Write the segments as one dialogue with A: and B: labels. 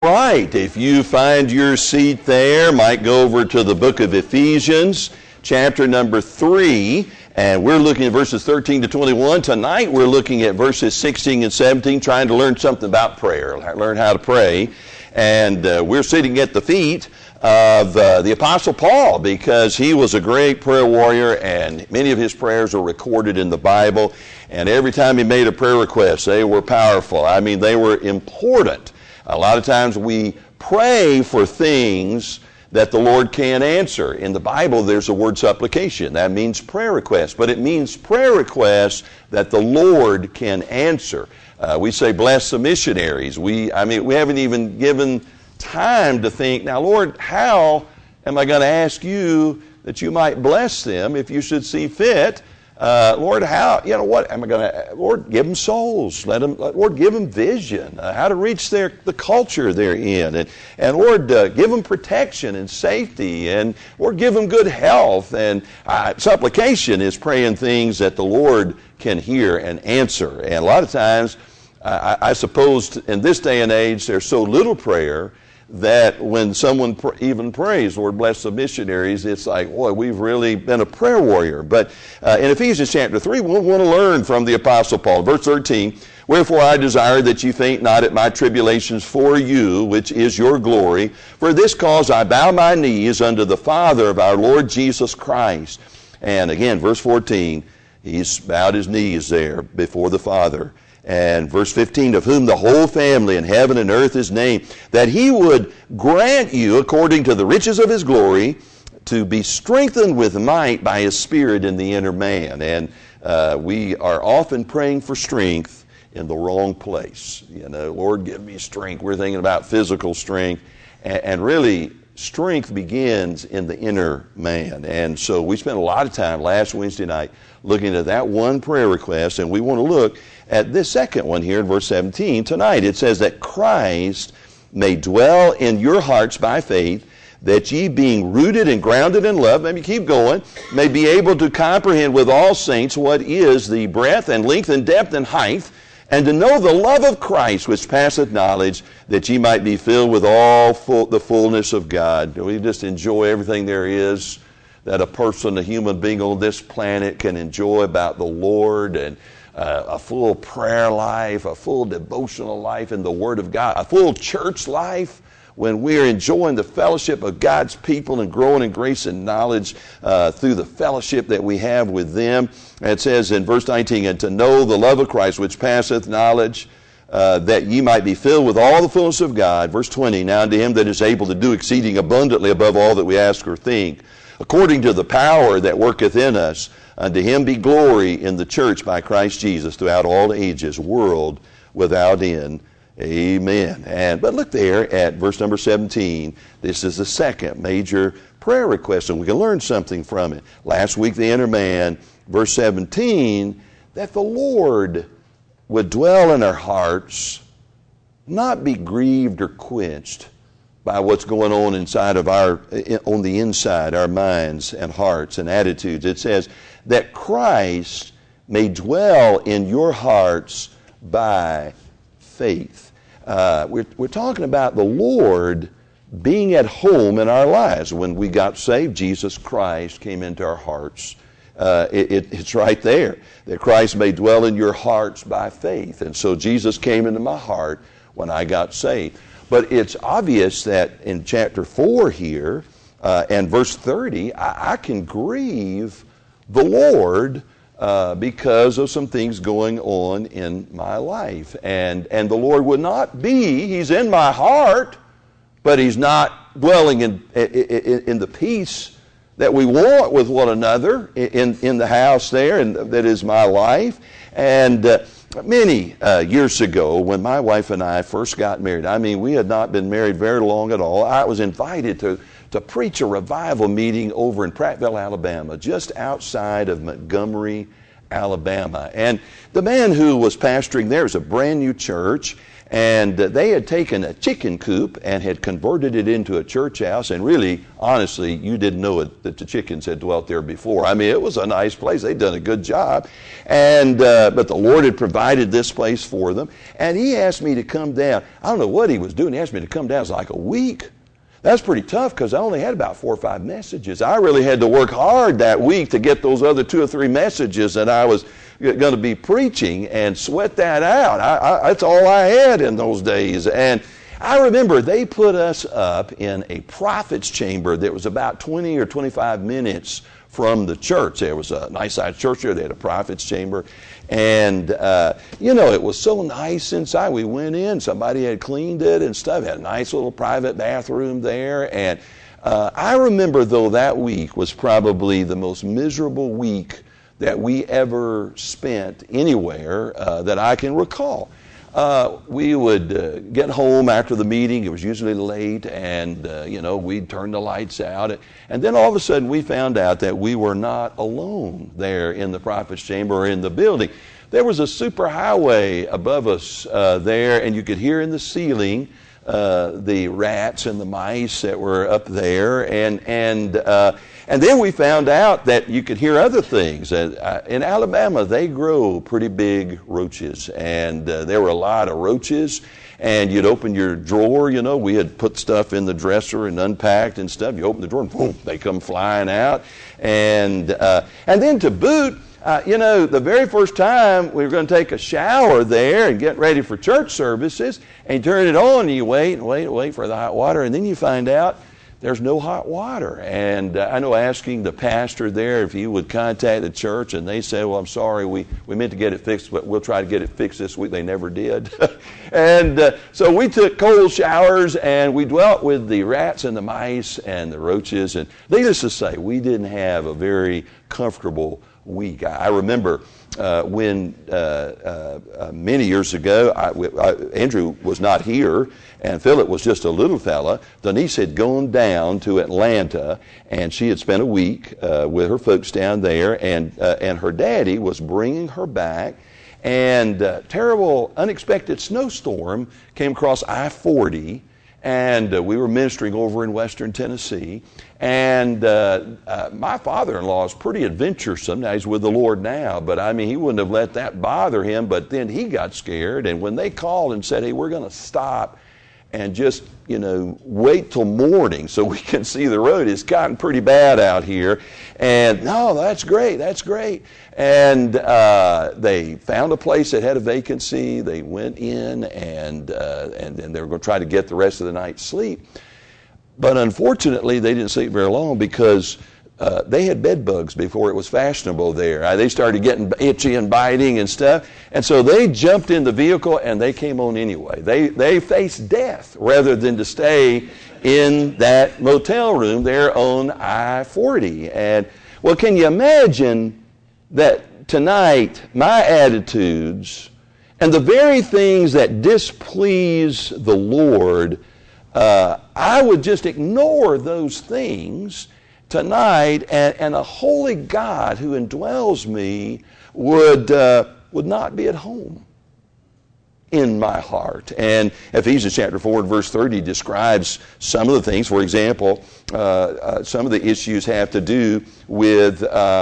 A: Right, if you find your seat there, might go over to the book of Ephesians, chapter number 3, and we're looking at verses 13 to 21. Tonight we're looking at verses 16 and 17, trying to learn something about prayer, learn how to pray. And we're sitting at the feet of the Apostle Paul because he was a great prayer warrior, and many of his prayers are recorded in the Bible. And every time he made a prayer request, they were powerful. I mean, they were important. A lot of times we pray for things that the Lord can't answer. In the Bible, there's the word supplication. That means prayer request, but it means prayer requests that the Lord can answer. We say, bless the missionaries. We haven't even given time to think, now, Lord, how am I going to ask you that you might bless them if you should see fit? Lord, what am I going to, Lord, give them souls. Lord, give them vision, how to reach the culture they're in. And Lord, give them protection and safety. And Lord, give them good health. And supplication is praying things that the Lord can hear and answer. And a lot of times, I suppose in this day and age, there's so little prayer that when someone even prays, Lord bless the missionaries, it's like, boy, we've really been a prayer warrior. But in Ephesians chapter 3, we want to learn from the Apostle Paul. Verse 13, wherefore I desire that you faint not at my tribulations for you, which is your glory. For this cause I bow my knees unto the Father of our Lord Jesus Christ. And again, verse 14, he's bowed his knees there before the Father. And verse 15, of whom the whole family in heaven and earth is named, that he would grant you, according to the riches of his glory, to be strengthened with might by his Spirit in the inner man. And we are often praying for strength in the wrong place. You know, Lord, give me strength. We're thinking about physical strength. And really, strength begins in the inner man. And so we spent a lot of time last Wednesday night looking at that one prayer request, and we want to look at this second one here in verse 17 tonight. It says that Christ may dwell in your hearts by faith, that ye being rooted and grounded in love, maybe keep going, may be able to comprehend with all saints what is the breadth and length and depth and height, and to know the love of Christ which passeth knowledge, that ye might be filled with all the fullness of God. We just enjoy everything there is that a person, a human being on this planet can enjoy about the Lord, and a full prayer life, a full devotional life in the Word of God, a full church life when we're enjoying the fellowship of God's people and growing in grace and knowledge through the fellowship that we have with them. It says in verse 19, and to know the love of Christ which passeth knowledge, that ye might be filled with all the fullness of God. Verse 20, now unto him that is able to do exceeding abundantly above all that we ask or think, according to the power that worketh in us, unto him be glory in the church by Christ Jesus throughout all ages, world without end. Amen. But look there at verse number 17. This is the second major prayer request, and we can learn something from it. Last week, the inner man, verse 17, that the Lord would dwell in our hearts, not be grieved or quenched by what's going on inside of on the inside, our minds and hearts and attitudes. It says that Christ may dwell in your hearts by faith. We're talking about the Lord being at home in our lives. When we got saved, Jesus Christ came into our hearts. It's right there, that Christ may dwell in your hearts by faith. And so Jesus came into my heart when I got saved. But it's obvious that in chapter 4 here and verse 30, I can grieve the Lord because of some things going on in my life. And the Lord would not be, he's in my heart, but he's not dwelling in the peace that we want with one another in the house there, and that is my life. And many years ago, when my wife and I first got married, I mean, we had not been married very long at all. I was invited to preach a revival meeting over in Prattville, Alabama, just outside of Montgomery, Alabama. And the man who was pastoring there was a brand new church, And they had taken a chicken coop and had converted it into a church house. And really, honestly, you didn't know it, that the chickens had dwelt there before. I mean, it was a nice place. They'd done a good job. And but the Lord had provided this place for them. And He asked me to come down. I don't know what He was doing. He asked me to come down. It was like a week. That's pretty tough because I only had about 4 or 5 messages. I really had to work hard that week to get those other 2 or 3 messages that I was going to be preaching and sweat that out. That's all I had in those days. And I remember they put us up in a prophet's chamber that was about 20 or 25 minutes from the church. There was a nice sized church there. They had a prophet's chamber. And, it was so nice inside. We went in. Somebody had cleaned it and stuff. Had a nice little private bathroom there. And I remember, though, that week was probably the most miserable week that we ever spent anywhere that I can recall. We would get home after the meeting. It was usually late, and we'd turn the lights out. And then all of a sudden we found out that we were not alone there in the prophet's chamber or in the building. There was a superhighway above us there, and you could hear in the ceiling the rats and the mice that were up there. And then we found out that you could hear other things. In Alabama, they grow pretty big roaches, and there were a lot of roaches. And you'd open your drawer, we had put stuff in the dresser and unpacked and stuff. You open the drawer and boom, they come flying out. And then to boot, the very first time we were going to take a shower there and get ready for church services, and you turn it on and you wait for the hot water, and then you find out there's no hot water. And I know asking the pastor there if he would contact the church, and they said, well, I'm sorry, we meant to get it fixed, but we'll try to get it fixed this week. They never did. And so we took cold showers, and we dwelt with the rats and the mice and the roaches. And needless to say, we didn't have a very comfortable week. I remember when many years ago, Andrew was not here, and Philip was just a little fella. Denise had gone down to Atlanta, and she had spent a week with her folks down there, and her daddy was bringing her back, and a terrible, unexpected snowstorm came across I-40, and we were ministering over in western Tennessee. And my father-in-law is pretty adventuresome. Now, he's with the Lord now, but he wouldn't have let that bother him. But then he got scared, and when they called and said, hey, we're going to stop and just, wait till morning so we can see the road. It's gotten pretty bad out here. And, no, that's great. And they found a place that had a vacancy. They went in, and they were going to try to get the rest of the night's sleep. But unfortunately, they didn't sleep very long because they had bed bugs before it was fashionable there. They started getting itchy and biting and stuff. And so they jumped in the vehicle and they came on anyway. They faced death rather than to stay in that motel room there on I-40. And, well, can you imagine that tonight my attitudes and the very things that displease the Lord, I would just ignore those things tonight, and a holy God who indwells me would not be at home in my heart. And Ephesians chapter 4 and verse 30 describes some of the things. For example, some of the issues have to do with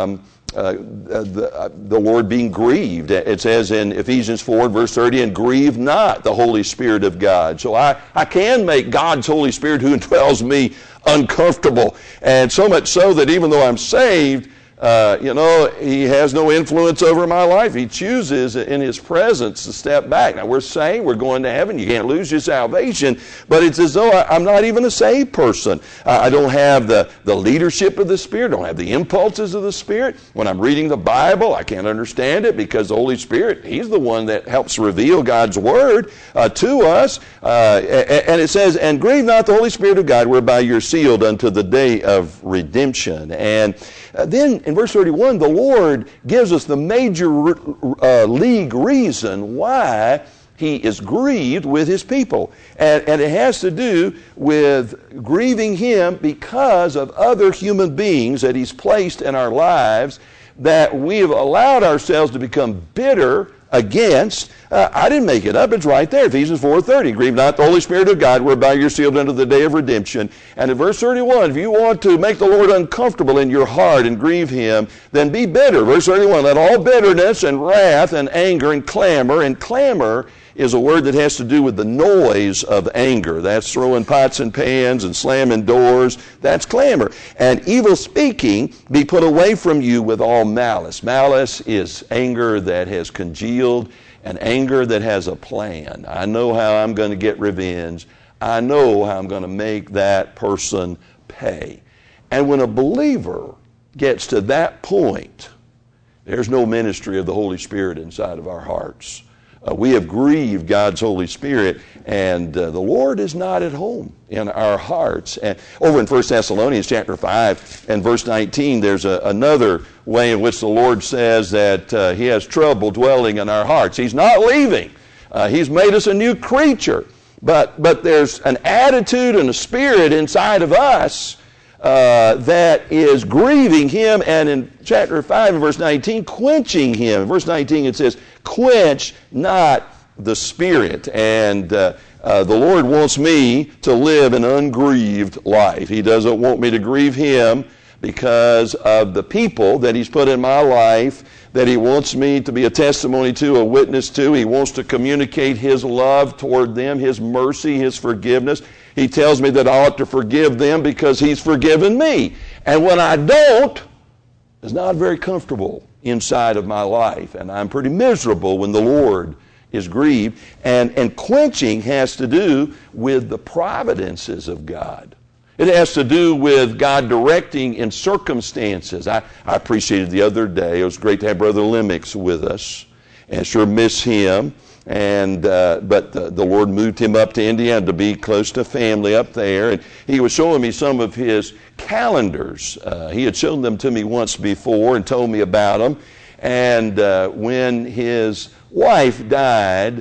A: the Lord being grieved. It says in Ephesians 4 verse 30, and grieve not the Holy Spirit of God. So I can make God's Holy Spirit who indwells me uncomfortable. And so much so that even though I'm saved, he has no influence over my life. He chooses in his presence to step back. Now, we're saying we're going to heaven. You can't lose your salvation. But it's as though I'm not even a saved person. I don't have the leadership of the Spirit. I don't have the impulses of the Spirit. When I'm reading the Bible, I can't understand it because the Holy Spirit, He's the one that helps reveal God's Word to us. And it says, and grieve not the Holy Spirit of God, whereby you're sealed unto the day of redemption. And then in verse 31, the Lord gives us the major league reason why He is grieved with His people. And it has to do with grieving Him because of other human beings that He's placed in our lives, that we have allowed ourselves to become bitter against. I didn't make it up. It's right there. Ephesians 4:30. Grieve not the Holy Spirit of God, whereby you're sealed unto the day of redemption. And in verse 31, if you want to make the Lord uncomfortable in your heart and grieve him, then be bitter. Verse 31, let all bitterness and wrath and anger and clamor is a word that has to do with the noise of anger. That's throwing pots and pans and slamming doors. That's clamor. And evil speaking be put away from you with all malice. Malice is anger that has congealed and anger that has a plan. I know how I'm going to get revenge. I know how I'm going to make that person pay. And when a believer gets to that point, there's no ministry of the Holy Spirit inside of our hearts. We have grieved God's Holy Spirit, and the Lord is not at home in our hearts. And over in 1 Thessalonians chapter 5 and verse 19, there's another way in which the Lord says that he has trouble dwelling in our hearts. He's not leaving. He's made us a new creature. But there's an attitude and a spirit inside of us that is grieving him, and in chapter 5 and verse 19, quenching him. In verse 19 it says, quench not the spirit. And the Lord wants me to live an ungrieved life. He doesn't want me to grieve him because of the people that he's put in my life, that he wants me to be a testimony to, a witness to. He wants to communicate his love toward them, his mercy, his forgiveness. He tells me that I ought to forgive them because he's forgiven me. And when I don't, it's not very comfortable inside of my life. And I'm pretty miserable when the Lord is grieved. And quenching has to do with the providences of God. It has to do with God directing in circumstances. I appreciated the other day, it was great to have Brother Lemix with us, and sure miss him. And but the Lord moved him up to Indiana to be close to family up there, and he was showing me some of his calendars. He had shown them to me once before and told me about them. And when his wife died,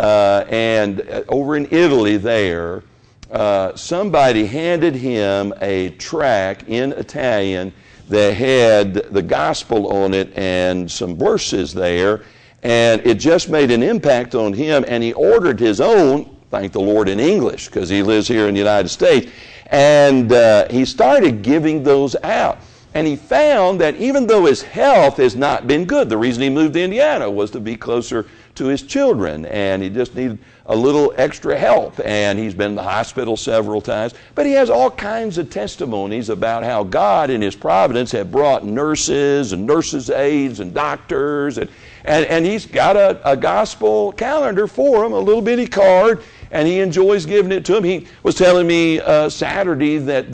A: and over in Italy there, somebody handed him a tract in Italian that had the gospel on it and some verses there, and it just made an impact on him, and he ordered his own, thank the Lord, in English, because he lives here in the United States, and he started giving those out. And he found that even though his health has not been good, the reason he moved to Indiana was to be closer to his children, and he just needed a little extra help, and he's been in the hospital several times. But he has all kinds of testimonies about how God in his providence had brought nurses and nurses' aides and doctors, and he's got a gospel calendar for them, a little bitty card, and he enjoys giving it to them. He was telling me Saturday that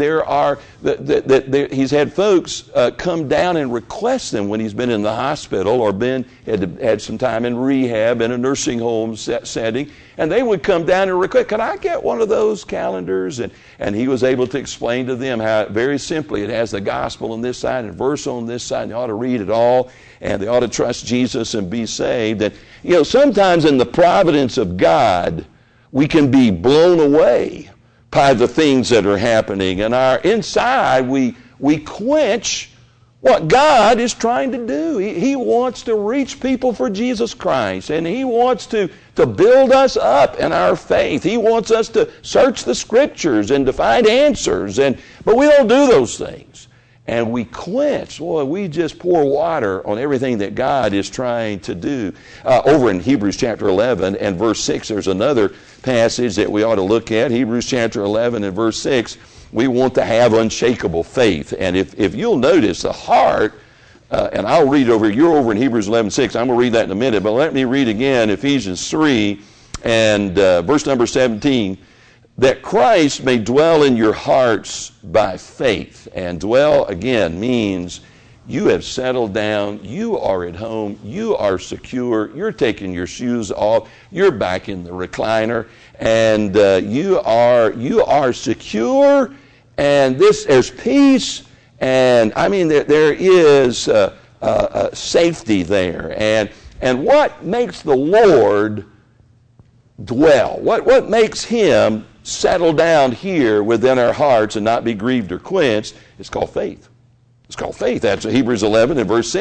A: he's had folks come down and request them when he's been in the hospital or had some time in rehab in a nursing home setting, and they would come down and request, "Can I get one of those calendars?" And he was able to explain to them how very simply it has the gospel on this side and verse on this side, and they ought to read it all, and they ought to trust Jesus and be saved. And sometimes in the providence of God, we can be blown away by the things that are happening, and our inside we quench what God is trying to do. He wants to reach people for Jesus Christ, and he wants to build us up in our faith. He wants us to search the Scriptures and to find answers, but we don't do those things. And we quench. Boy, we just pour water on everything that God is trying to do. Over in Hebrews chapter 11 and verse 6, there's another passage that we ought to look at. Hebrews chapter 11 and verse 6, we want to have unshakable faith. And if you'll notice, the heart, and I'll read over, you're over in Hebrews 11:6. I'm going to read that in a minute, but let me read again Ephesians 3 and verse number 17. That Christ may dwell in your hearts by faith. And dwell, again, means you have settled down, you are at home, you are secure, you're taking your shoes off, you're back in the recliner, and you are secure, and there's peace, and I mean there is safety there. And what makes the Lord dwell? What makes him settle down here within our hearts and not be grieved or quenched? It's called faith. It's called faith. That's Hebrews 11 and verse 6.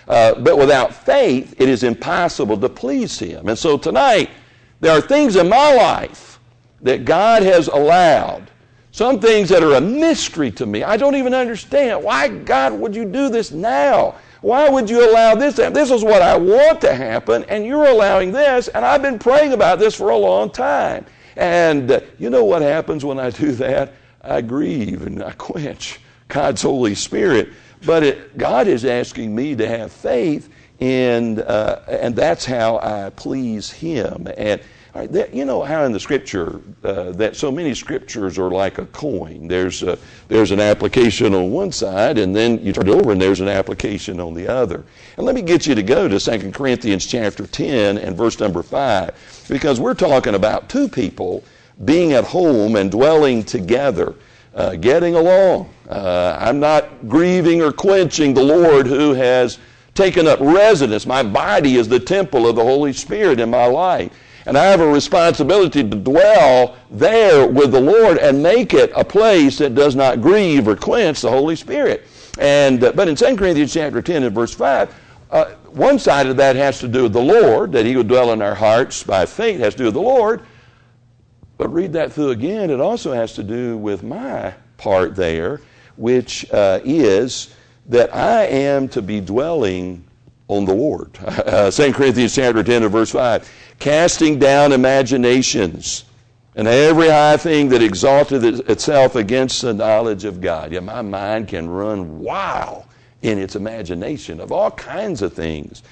A: But without faith, it is impossible to please him. And so tonight, there are things in my life that God has allowed. Some things that are a mystery to me. I don't even understand. Why, God, would you do this now? Why would you allow this to happen? This is what I want to happen, and you're allowing this, and I've been praying about this for a long time. And you know what happens when I do that? I grieve and I quench God's Holy Spirit. But God is asking me to have faith, and that's how I please him. And you know how in the Scripture that so many Scriptures are like a coin. There's an application on one side, and then you turn it over, and there's an application on the other. And let me get you to go to 2 Corinthians chapter 10 and verse number 5, because we're talking about two people being at home and dwelling together, getting along. I'm not grieving or quenching the Lord who has taken up residence. My body is the temple of the Holy Spirit in my life. And I have a responsibility to dwell there with the Lord and make it a place that does not grieve or quench the Holy Spirit. But in 2 Corinthians chapter 10 and verse 5, one side of that has to do with the Lord, that he would dwell in our hearts by faith, has to do with the Lord. But read that through again, it also has to do with my part there, which is that I am to be dwelling on the Lord. 2 Corinthians chapter 10 and verse 5, casting down imaginations and every high thing that exalteth itself against the knowledge of God. Yeah, my mind can run wild in its imagination of all kinds of things.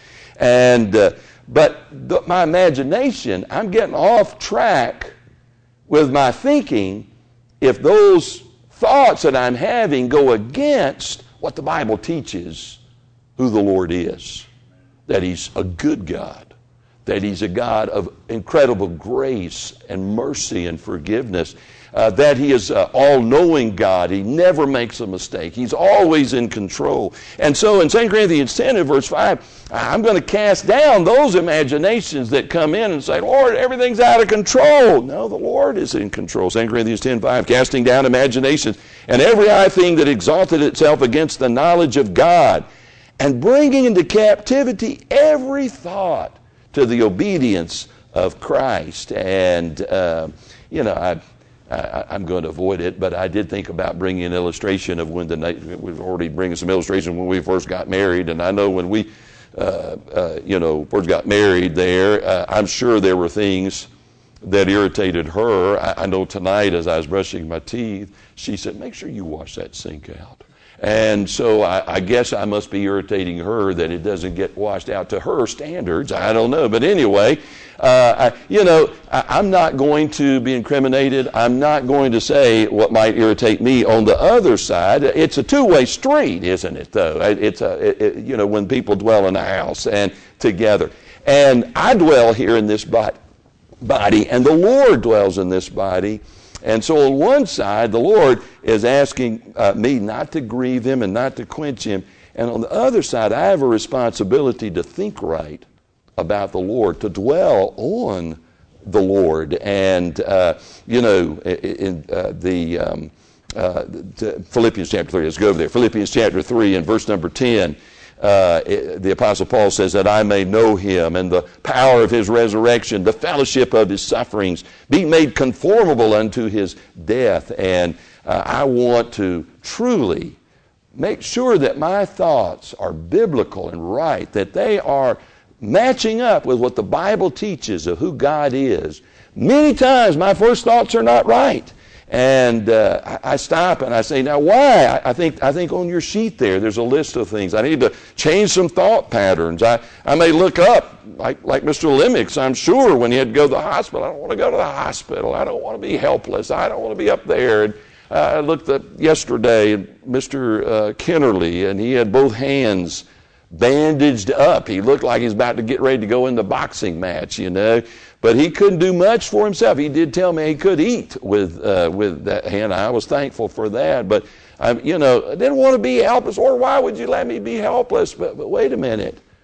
A: But my imagination, I'm getting off track with my thinking if those thoughts that I'm having go against what the Bible teaches who the Lord is. That he's a good God. That he's a God of incredible grace and mercy and forgiveness. That he is an all-knowing God. He never makes a mistake. He's always in control. And so in 2 Corinthians 10 and verse 5, I'm going to cast down those imaginations that come in and say, Lord, everything's out of control. No, the Lord is in control. 2 Corinthians 10:5, casting down imaginations and every high thing that exalted itself against the knowledge of God, and bringing into captivity every thought to the obedience of Christ. And, I'm going to avoid it, but I did think about bringing an illustration of we've already bringing some illustration when we first got married. And I know when we, first got married there, I'm sure there were things that irritated her. I know tonight as I was brushing my teeth, she said, make sure you wash that sink out. And so I guess I must be irritating her that it doesn't get washed out to her standards. I don't know. But anyway, I'm not going to be incriminated. I'm not going to say what might irritate me on the other side. It's a two-way street, isn't it, though? It's when people dwell in a house and together. And I dwell here in this body, and the Lord dwells in this body. And so on one side, the Lord is asking me not to grieve him and not to quench him. And on the other side, I have a responsibility to think right about the Lord, to dwell on the Lord. And, Philippians chapter 3, let's go over there. Philippians chapter 3 and verse number 10. The Apostle Paul says that I may know him and the power of his resurrection, the fellowship of his sufferings, be made conformable unto his death. And I want to truly make sure that my thoughts are biblical and right, that they are matching up with what the Bible teaches of who God is. Many times my first thoughts are not right. And I stop and I say, now why? I think on your sheet there's a list of things. I need to change some thought patterns. I may look up, like Mr. Lemix, I'm sure, when he had to go to the hospital. I don't want to go to the hospital. I don't want to be helpless. I don't want to be up there. And I looked up yesterday at Mr. Kennerly, and he had both hands bandaged up. He looked like he's about to get ready to go in the boxing match, But he couldn't do much for himself. He did tell me he could eat with that hand. I was thankful for that. But, I didn't want to be helpless. Or why would you let me be helpless? But wait a minute.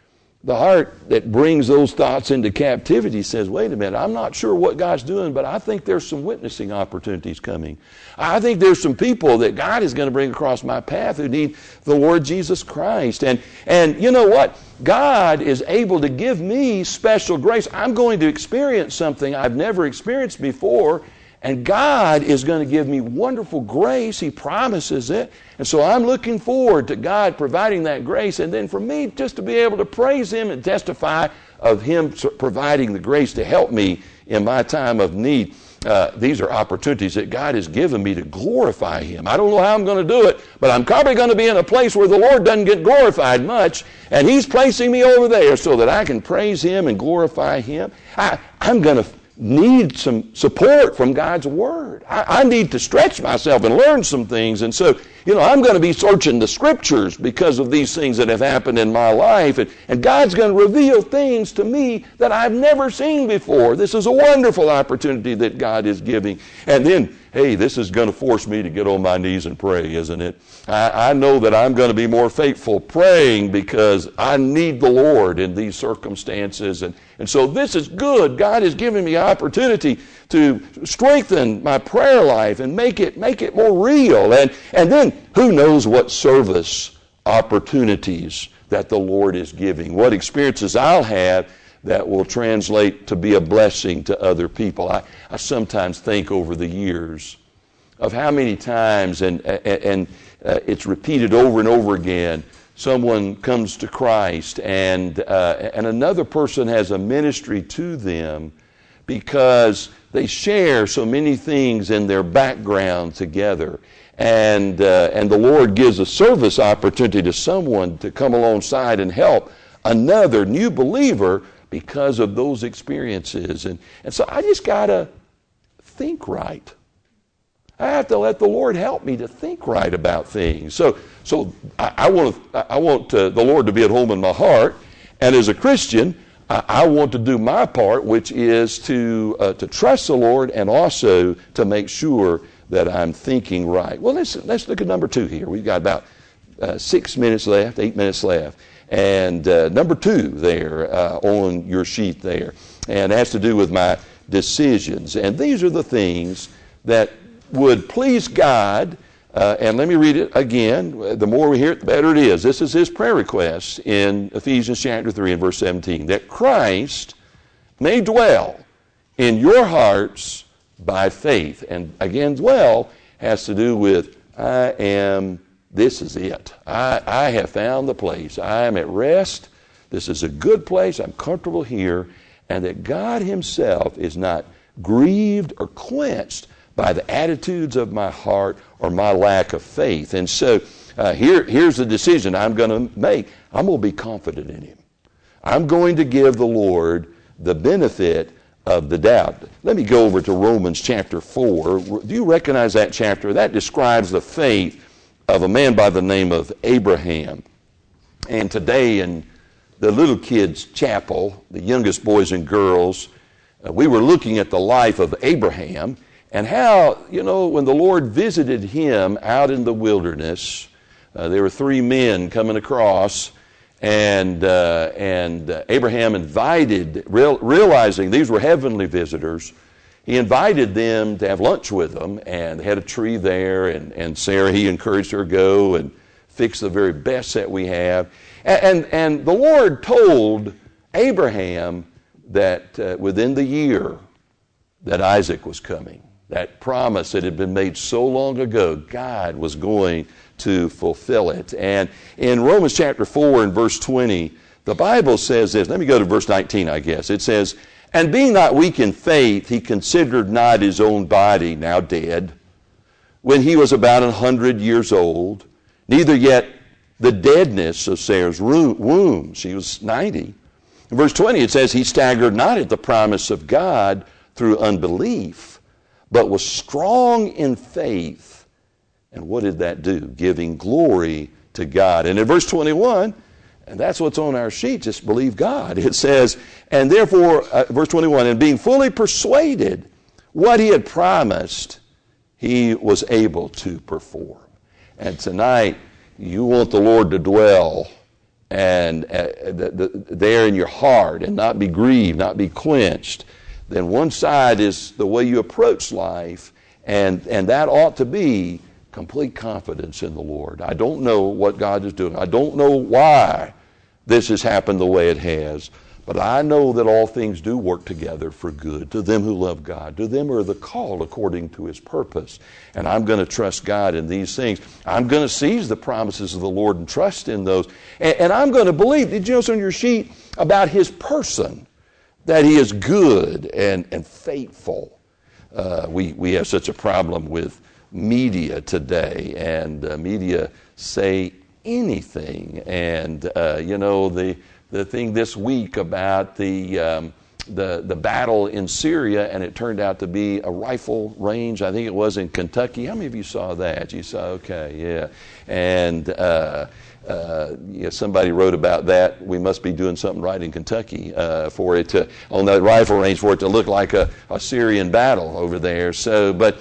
A: The heart that brings those thoughts into captivity says, wait a minute, I'm not sure what God's doing, but I think there's some witnessing opportunities coming. I think there's some people that God is going to bring across my path who need the Lord Jesus Christ. And you know what? God is able to give me special grace. I'm going to experience something I've never experienced before, and God is going to give me wonderful grace. He promises it. And so I'm looking forward to God providing that grace, and then for me just to be able to praise Him and testify of Him providing the grace to help me in my time of need. These are opportunities that God has given me to glorify Him. I don't know how I'm going to do it, but I'm probably going to be in a place where the Lord doesn't get glorified much, and He's placing me over there so that I can praise Him and glorify Him. I'm going to need some support from God's Word. I need to stretch myself and learn some things. And so, I'm going to be searching the Scriptures because of these things that have happened in my life. And God's going to reveal things to me that I've never seen before. This is a wonderful opportunity that God is giving. And then, hey, this is going to force me to get on my knees and pray, isn't it? I know that I'm going to be more faithful praying because I need the Lord in these circumstances. And so this is good. God is giving me opportunity to strengthen my prayer life and make it more real. And then who knows what service opportunities that the Lord is giving, what experiences I'll have that will translate to be a blessing to other people. I sometimes think over the years of how many times, and it's repeated over and over again, someone comes to Christ and another person has a ministry to them because they share so many things in their background together. And the Lord gives a service opportunity to someone to come alongside and help another new believer because of those experiences. And so I just got to think right. I have to let the Lord help me to think right about things. So I want the Lord to be at home in my heart. And as a Christian, I want to do my part, which is to trust the Lord and also to make sure that I'm thinking right. Well, let's look at number 2 here. We've got about 8 minutes left. And number 2 there on your sheet there. And it has to do with my decisions. And these are the things that would please God. And let me read it again. The more we hear it, the better it is. This is his prayer request in Ephesians chapter 3 and verse 17. That Christ may dwell in your hearts by faith. And again, dwell has to do with this is it. I have found the place. I am at rest. This is a good place. I'm comfortable here. And that God Himself is not grieved or quenched by the attitudes of my heart or my lack of faith. And so here's the decision I'm going to make. I'm going to be confident in Him. I'm going to give the Lord the benefit of the doubt. Let me go over to Romans chapter 4. Do you recognize that chapter? That describes the faith of a man by the name of Abraham. And today in the little kids' chapel, the youngest boys and girls, we were looking at the life of Abraham and how, when the Lord visited him out in the wilderness, there were 3 men coming across, and Abraham invited, realizing these were heavenly visitors, he invited them to have lunch with them, and they had a tree there, and Sarah, he encouraged her to go and fix the very best that we have. And the Lord told Abraham that within the year that Isaac was coming. That promise that had been made so long ago, God was going to fulfill it. And in Romans chapter 4 and verse 20, the Bible says this. Let me go to verse 19, I guess. It says, and being not weak in faith, he considered not his own body, now dead, when he was about 100 years old, neither yet the deadness of Sarah's womb. She was 90. In verse 20, it says, he staggered not at the promise of God through unbelief, but was strong in faith. And what did that do? Giving glory to God. And in verse 21, and that's what's on our sheet, just believe God. It says, and therefore, verse 21, and being fully persuaded what he had promised, he was able to perform. And tonight, you want the Lord to dwell and there in your heart, and not be grieved, not be quenched, then one side is the way you approach life, and that ought to be complete confidence in the Lord. I don't know what God is doing. I don't know why this has happened the way it has, but I know that all things do work together for good to them who love God, to them who are the called according to His purpose. And I'm going to trust God in these things. I'm going to seize the promises of the Lord and trust in those. And I'm going to believe, did you notice on your sheet about His person, that He is good and faithful? We have such a problem with media today, and media say anything. And the thing this week about the battle in Syria, and it turned out to be a rifle range. I think it was in Kentucky. How many of you saw that? You saw, okay, yeah. And somebody wrote about that. We must be doing something right in Kentucky for it to, on that rifle range, for it to look like a Syrian battle over there. So, but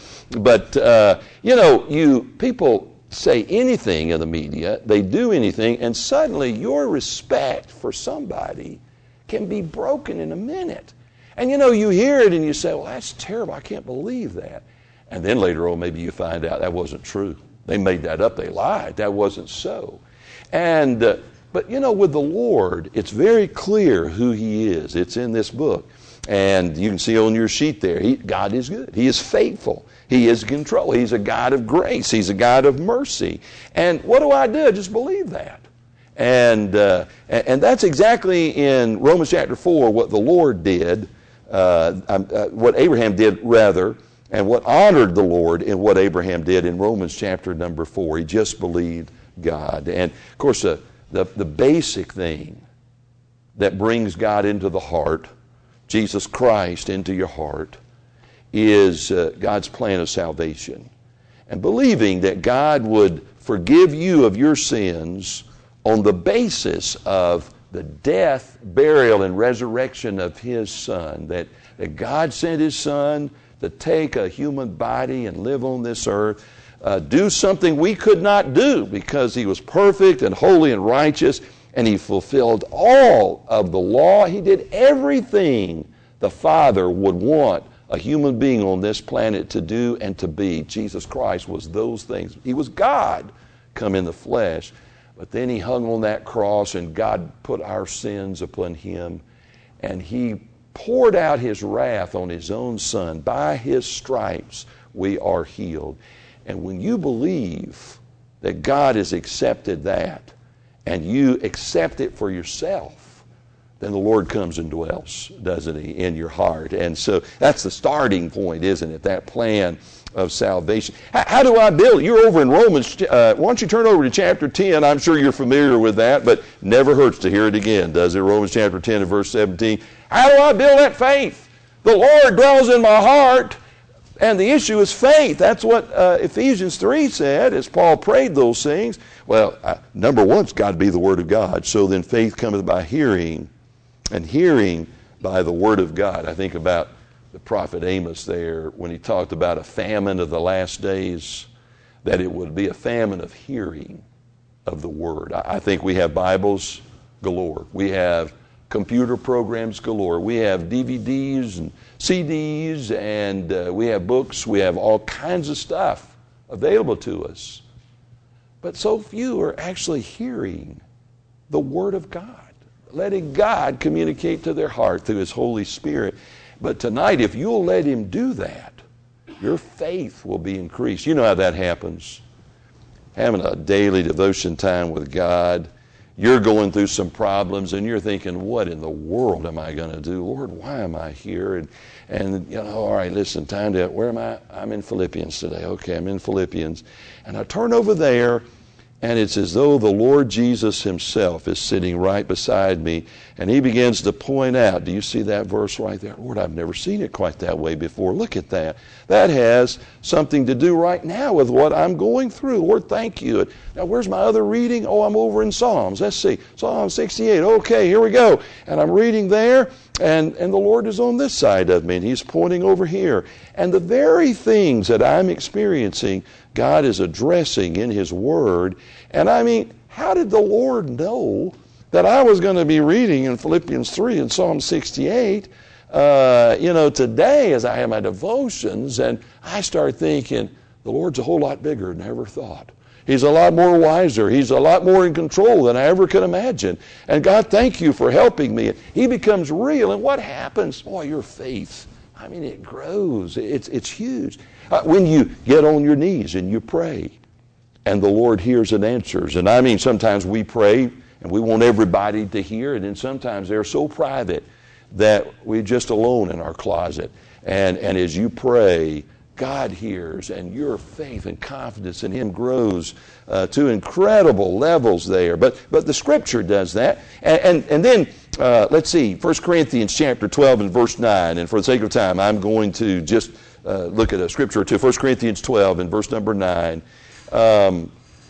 A: people say anything in the media, they do anything, and suddenly your respect for somebody can be broken in a minute. And you hear it and you say, well, that's terrible, I can't believe that. And then later on, maybe you find out that wasn't true. They made that up, they lied, that wasn't so. And but with the Lord, it's very clear who He is. It's in this book. And you can see on your sheet there, God is good. He is faithful. He is in control. He's a God of grace. He's a God of mercy. And what do? I just believe that. And that's exactly in Romans chapter 4 what the Lord did, what Abraham did rather, and what honored the Lord in what Abraham did in Romans chapter number 4. He just believed God. And of course, the basic thing that brings God into the heart, Jesus Christ into your heart, is God's plan of salvation. And believing that God would forgive you of your sins on the basis of the death, burial, and resurrection of His Son. That God sent His Son to take a human body and live on this earth, do something we could not do because He was perfect and holy and righteous, and He fulfilled all of the law. He did everything the Father would want a human being on this planet to do and to be. Jesus Christ was those things. He was God come in the flesh, but then He hung on that cross, and God put our sins upon Him, and He poured out His wrath on His own Son. By His stripes we are healed. And when you believe that God has accepted that, and you accept it for yourself, then the Lord comes and dwells, doesn't He, in your heart. And so that's the starting point, isn't it? That plan of salvation. How do I build it? You're over in Romans. Why don't you turn over to chapter 10? I'm sure you're familiar with that, but never hurts to hear it again, does it? Romans chapter 10 and verse 17. How do I build that faith? The Lord dwells in my heart, and the issue is faith. That's what Ephesians 3 said as Paul prayed those things. Well, number one, it's got to be the Word of God. So then faith cometh by hearing, and hearing by the Word of God. I think about the prophet Amos there when he talked about a famine of the last days, that it would be a famine of hearing of the Word. I think we have Bibles galore. We have computer programs galore. We have DVDs and CDs, and we have books. We have all kinds of stuff available to us. But so few are actually hearing the Word of God, letting God communicate to their heart through His Holy Spirit. But tonight, if you'll let Him do that, your faith will be increased. You know how that happens. Having a daily devotion time with God, you're going through some problems and you're thinking, what in the world am I going to do? Lord, why am I here? And all right, listen, time to, where am I? I'm in Philippians today. Okay, I'm in Philippians. And I turn over there, and it's as though the Lord Jesus Himself is sitting right beside me, and He begins to point out, do you see that verse right there? Lord, I've never seen it quite that way before. Look at that. That has something to do right now with what I'm going through. Lord, thank you. Now, where's my other reading? Oh, I'm over in Psalms. Let's see. Psalm 68. Okay, here we go. And I'm reading there, and the Lord is on this side of me, and He's pointing over here. And the very things that I'm experiencing, God is addressing in His Word. And I mean, how did the Lord know that I was going to be reading in Philippians 3 and Psalm 68, today as I have my devotions, and I start thinking, the Lord's a whole lot bigger than I ever thought. He's a lot more wiser. He's a lot more in control than I ever could imagine. And God, thank you for helping me. He becomes real. And what happens? Boy, your faith, it grows. It's huge. When you get on your knees and you pray, and the Lord hears and answers. And sometimes we pray, and we want everybody to hear it. And sometimes they're so private that we're just alone in our closet. And as you pray, God hears, and your faith and confidence in Him grows to incredible levels there. But the Scripture does that. And then, let's see, 1 Corinthians chapter 12 and verse 9. And for the sake of time, I'm going to just look at a Scripture or two. 1 Corinthians 12 and verse number 9. The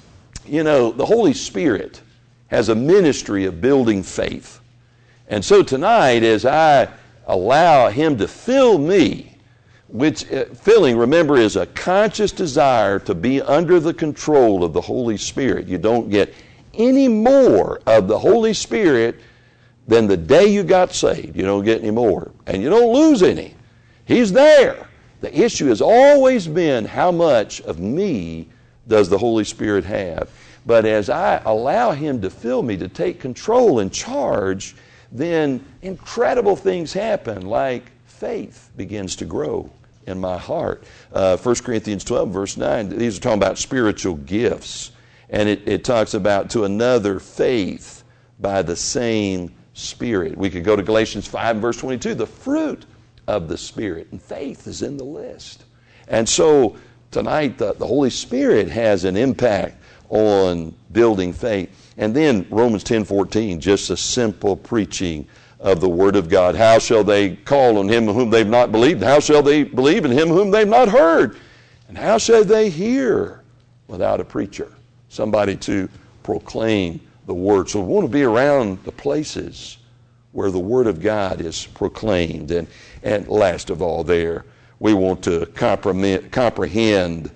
A: Holy Spirit has a ministry of building faith. And so tonight, as I allow Him to fill me, which filling, remember, is a conscious desire to be under the control of the Holy Spirit. You don't get any more of the Holy Spirit than the day you got saved. You don't get any more. And you don't lose any. He's there. The issue has always been, how much of me does the Holy Spirit have? But as I allow Him to fill me, to take control and charge, then incredible things happen, like faith begins to grow in my heart. 1 Corinthians 12, verse 9, these are talking about spiritual gifts. And it talks about to another faith by the same Spirit. We could go to Galatians 5, verse 22, the fruit of the Spirit. And faith is in the list. And so tonight, the Holy Spirit has an impact on building faith. And then Romans 10:14, just a simple preaching of the Word of God. How shall they call on Him whom they've not believed? How shall they believe in Him whom they've not heard? And how shall they hear without a preacher? Somebody to proclaim the Word. So we want to be around the places where the Word of God is proclaimed. And last of all there, we want to comprehend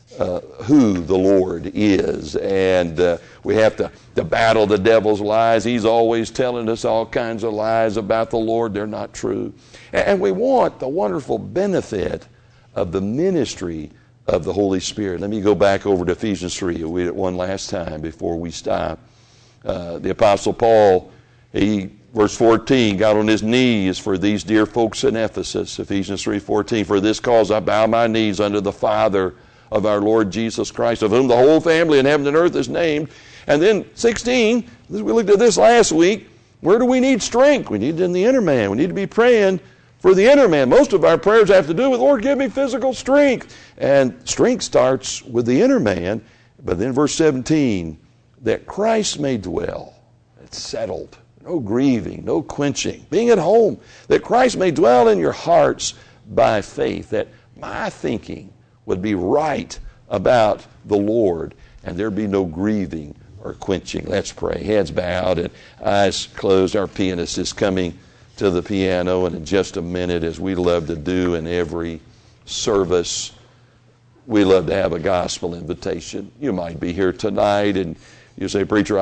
A: who the Lord is. And we have to battle the devil's lies. He's always telling us all kinds of lies about the Lord. They're not true. And we want the wonderful benefit of the ministry of the Holy Spirit. Let me go back over to Ephesians 3. We'll read it one last time before we stop. The Apostle Paul, verse 14, got on his knees for these dear folks in Ephesus. Ephesians 3:14, for this cause I bow my knees unto the Father of our Lord Jesus Christ, of whom the whole family in heaven and earth is named. And then 16, we looked at this last week, where do we need strength? We need it in the inner man. We need to be praying for the inner man. Most of our prayers have to do with, Lord, give me physical strength. And strength starts with the inner man. But then verse 17, that Christ may dwell. It's settled. No grieving, no quenching, being at home. That Christ may dwell in your hearts by faith. That my thinking would be right about the Lord, and there be no grieving or quenching. Let's pray. Heads bowed and eyes closed. Our pianist is coming to the piano, and in just a minute, as we love to do in every service, we love to have a gospel invitation. You might be here tonight, and you say, Preacher,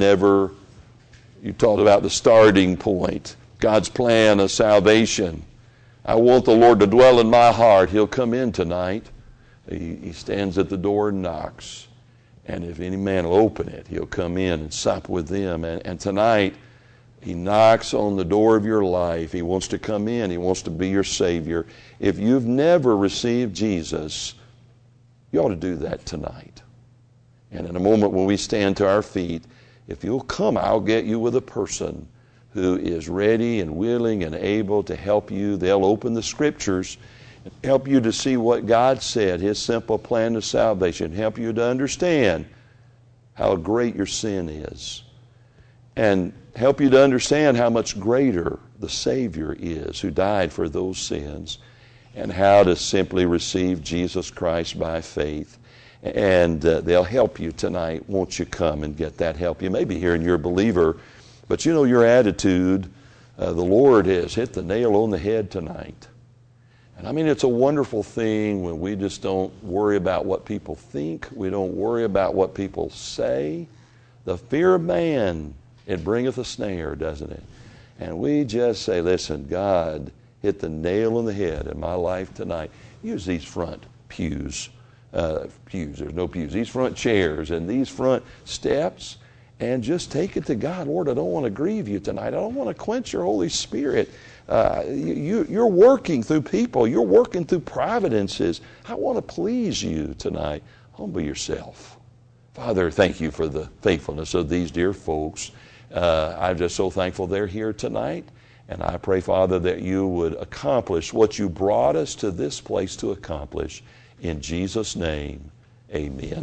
A: you talked about the starting point, God's plan of salvation. I want the Lord to dwell in my heart. He'll come in tonight. He stands at the door and knocks. And if any man will open it, he'll come in and sup with them. And tonight, He knocks on the door of your life. He wants to come in. He wants to be your Savior. If you've never received Jesus, you ought to do that tonight. And in a moment when we stand to our feet, if you'll come, I'll get you with a person who is ready and willing and able to help you. They'll open the Scriptures and help you to see what God said, His simple plan of salvation, help you to understand how great your sin is, and help you to understand how much greater the Savior is who died for those sins, and how to simply receive Jesus Christ by faith. And they'll help you tonight. Won't you come and get that help? You may be here and you're a believer, but you know your attitude, the Lord has hit the nail on the head tonight. And it's a wonderful thing when we just don't worry about what people think. We don't worry about what people say. The fear of man It bringeth a snare, doesn't it? And we just say, listen, God hit the nail on the head in my life tonight. Use these front pews. There's no pews. These front chairs and these front steps, and just take it to God. Lord, I don't want to grieve you tonight. I don't want to quench your Holy Spirit. You're working through people. You're working through providences. I want to please you tonight. Humble yourself. Father, thank you for the faithfulness of these dear folks. I'm just so thankful they're here tonight. And I pray, Father, that you would accomplish what you brought us to this place to accomplish. In Jesus' name, amen.